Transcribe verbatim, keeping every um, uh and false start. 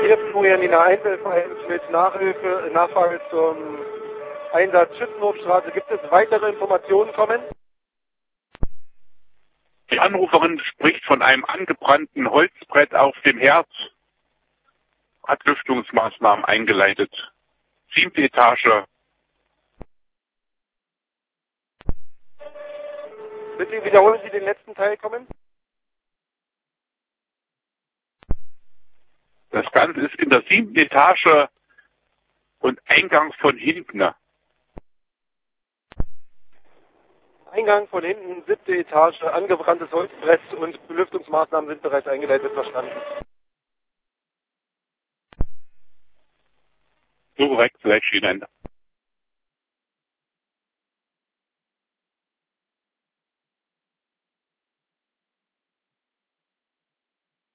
Hier ist Florian Nina Einzelvereins mit Nachhilfe, Nachfrage zum Einsatz Schützenhofstraße. Gibt es weitere Informationen kommen? Die Anruferin spricht von einem angebrannten Holzbrett auf dem Herd, hat Lüftungsmaßnahmen eingeleitet. Siebte Etage. Bitte wiederholen Sie den letzten Teil kommen. Das Ganze ist in der siebten Etage und Eingang von hinten. Eingang von hinten, siebte Etage, angebranntes Holzbrett und Belüftungsmaßnahmen sind bereits eingeleitet, verstanden. So korrekt, vielleicht Ihnen.